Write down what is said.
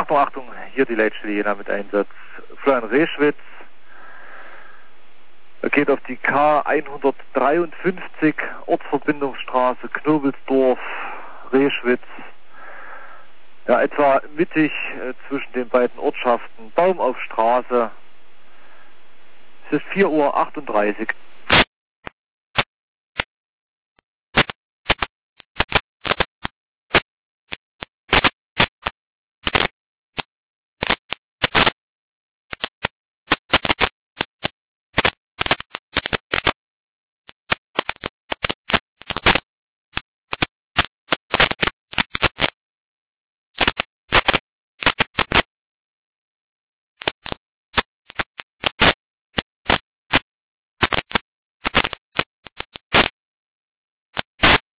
Achtung, Achtung, hier die Leitstelle Jena mit Einsatz. Florian Reschwitz. Er geht auf die K153, Ortsverbindungsstraße, Knobelsdorf, Reschwitz. Ja, etwa mittig zwischen den beiden Ortschaften Baum auf Straße. Es ist 4:38 Uhr.